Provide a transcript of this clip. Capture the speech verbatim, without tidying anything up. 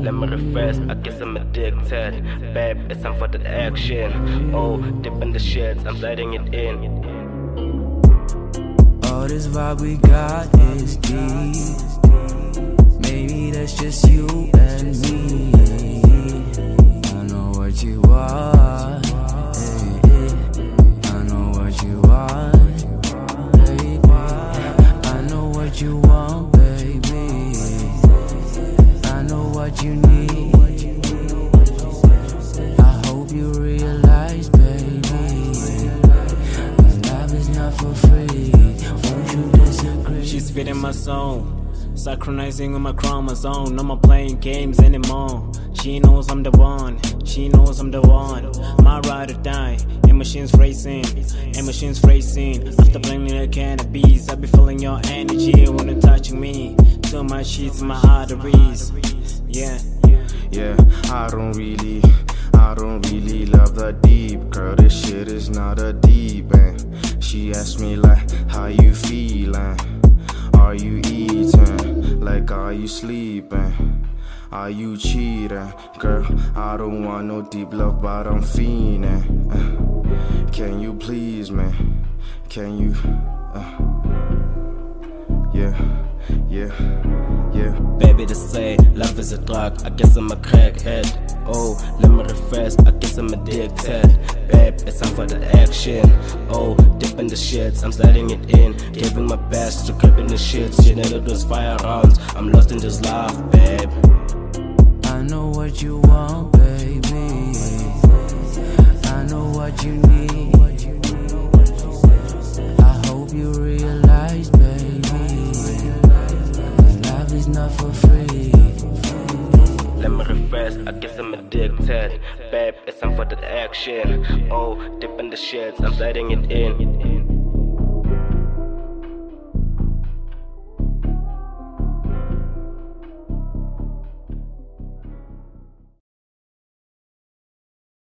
let me refresh, I guess I'm addicted. Babe, it's time for that action. Oh, dip in the shits, I'm letting it in. All this vibe we got is deep. Maybe that's just you and me. I know what you want, hey, hey. I know what you want, hey, I know what you want, baby. I know what you need. I hope you realize, baby, that love is not for free. Won't you disagree? She's fitting my soul, synchronizing with my chromosome. No more playing games anymore. She knows I'm the one, she knows I'm the one. My ride or die, and machines racing, and machines racing. After blending the cannabis, I be feeling your energy when you're touching me. Too much sheets in my arteries, yeah. Yeah, I don't really, I don't really love the deep. Girl, this shit is not a deep end. She asked me like, how you feeling? Are you eating? Like, are you sleeping? Are you cheating? Girl, I don't want no deep love, but I'm fiending. Uh, can you please, man? Can you? Uh, yeah, yeah, yeah. Baby, they say love is a drug, I guess I'm a crackhead. Oh, let me refresh, I guess I'm addicted. Babe, it's time for the action. Oh, dip in the shits, I'm sliding it in. Giving my best to gripping the shits. You know those fire rounds, I'm lost in this love, babe. I know what you want, baby. I know what you need. I hope you realize, baby, that love is not for free. Let me refresh, I guess I'm addicted. Babe, it's time for that action. Oh, dip in the shits, I'm sliding it in.